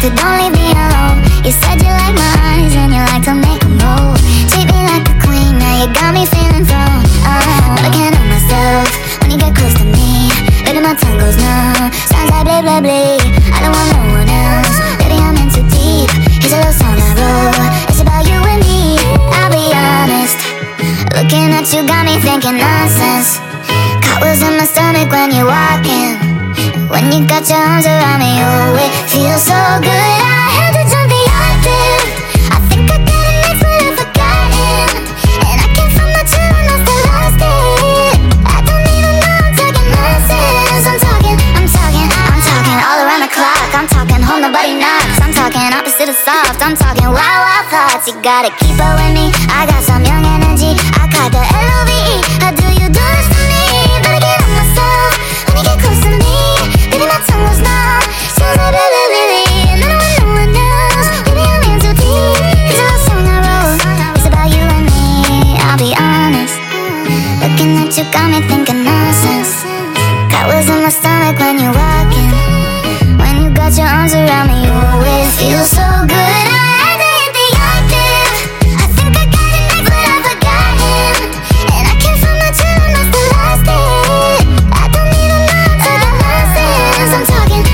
doctor, don't leave me alone. You said you like my eyes and you like to make a move. Treat me like a queen, now you got me feeling thrown. But I can't help myself when you get close to me. Baby, my tongue goes numb, sounds like blah blah blah. I don't want no one else, baby, I'm in too deep. Here's a little song I wrote, it's about you and me. I'll be honest, looking at you got me thinking nonsense. Cartwheels in my stomach when you're walking. When you got your arms around me, oh, it feels so good. I had to jump the octave. I think I got it next, but I've forgotten. And I can't find my tune, I still lost it. I don't even know I'm talking nonsense. I'm talking all around the clock. I'm talking home, nobody knocks. I'm talking opposite of soft. I'm talking wild, wild thoughts. You gotta keep up with me. I got some young energy. I caught the L-O-V-E. How do you do this to me? Better get on myself when you get close to me. Baby, my tongue was numb, sounds like blah-blah-blah. And I don't want no one else, baby, I'm in too deep. Here's a little song I wrote, it's about you and me. I'll be honest, looking at you got me thinking nonsense. Cartwheels in my stomach when you're walking. When you got your arms around me, oh, it feels so good. I had to hit the octave. I think I got it next, but I've forgotten. And I can't find my tune, I still lost it. I don't even know I'm talking nonsense. I'm talking.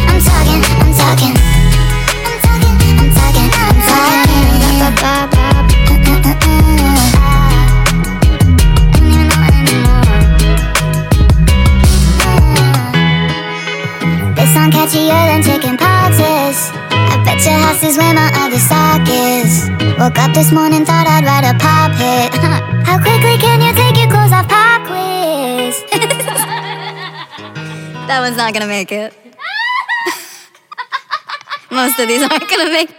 This song catchier than chicken poxes. I bet your house is where my other sock is. Woke up this morning, thought I'd write a pop hit. How quickly can you take your clothes off? Pop quiz. That one's not gonna make it. Most of these aren't gonna make it.